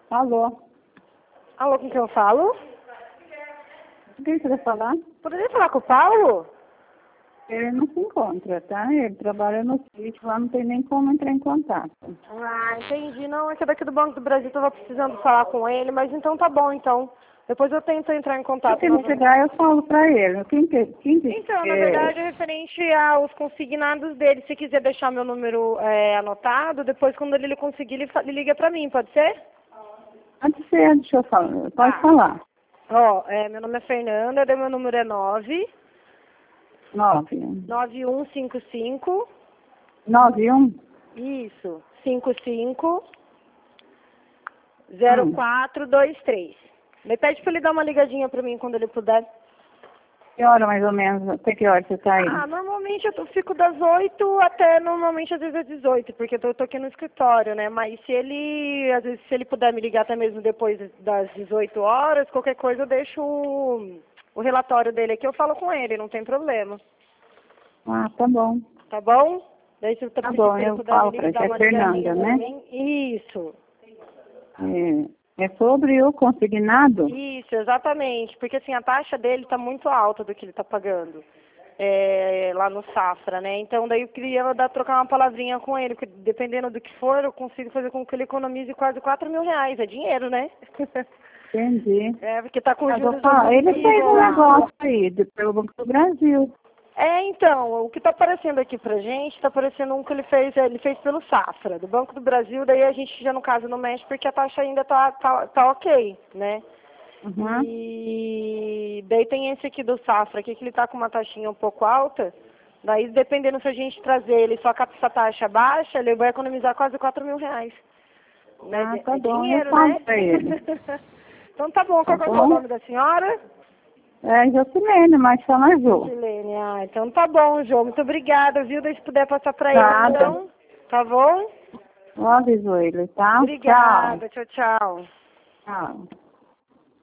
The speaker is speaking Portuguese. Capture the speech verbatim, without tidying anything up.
Alô? Alô, com quem eu falo? Quem você vai falar? Poderia falar com o Paulo? Ele não se encontra, tá? Ele trabalha no sítio, lá não tem nem como entrar em contato. Ah, entendi. Não, é que daqui do Banco do Brasil eu tava precisando falar com ele, mas então tá bom, então. Depois eu tento entrar em contato. Se ele chegar, eu falo pra ele. Quem que, quem que Então, na é? verdade, é referente aos consignados dele. Se quiser deixar meu número é, anotado, depois quando ele conseguir, ele, fa- ele liga pra mim, pode ser? Pode ser, deixa eu falar. Pode Tá. falar. Ó, é, meu nome é Fernanda, daí meu número é nove Nove. nove um cinco cinco, Nove, um. isso, cinco cinco zero Hum. quatro dois três. Me pede pra ele dar uma ligadinha pra mim quando ele puder. Que hora mais ou menos? Até que hora você tá aí? Ah, normalmente eu tô- fico das oito até normalmente às vezes às dezoito, porque eu tô, tô aqui no escritório, né? Mas se ele, às vezes, se ele puder me ligar até mesmo depois das dezoito horas, qualquer coisa eu deixo o, o relatório dele aqui, eu falo com ele, não tem problema. Ah, tá bom. Tá bom? Daí se, Tá se bom, ele eu puder falo me pra ligar, você. dar É uma Fernanda, ligadinha pra né? mim. Isso. É, é sobre o consignado? Isso, exatamente. Porque assim, a taxa dele está muito alta do que ele está pagando. É, lá no Safra, né? Então daí eu queria dar, trocar uma palavrinha com ele, porque dependendo do que for, eu consigo fazer com que ele economize quase quatro mil reais. É dinheiro, né? Entendi. É, porque tá com Mas eu juros falo, ele fez abusivo um lá. negócio aí, de- pelo Banco do Brasil. É, então, o que está aparecendo aqui pra gente, está aparecendo um que ele fez, ele fez pelo Safra, do Banco do Brasil, daí a gente já no caso não mexe porque a taxa ainda tá, tá, tá ok, né? Uhum. E daí tem esse aqui do Safra, aqui que ele tá com uma taxinha um pouco alta, daí dependendo se a gente trazer ele só com essa taxa baixa, ele vai economizar quase quatro mil reais. Né? Ah, É tá é bom, eu dinheiro, falo né? pra ele. Então tá bom, Tá qual que é o bom? nome da senhora? É, Josilene, mas chama Jô. Silene, ah, então tá bom, João. Muito obrigada, viu? Se puder passar pra ele, Nada. então. Tá bom? Eu aviso ele, tá? Tchau. Obrigada, tchau, tchau. Tchau.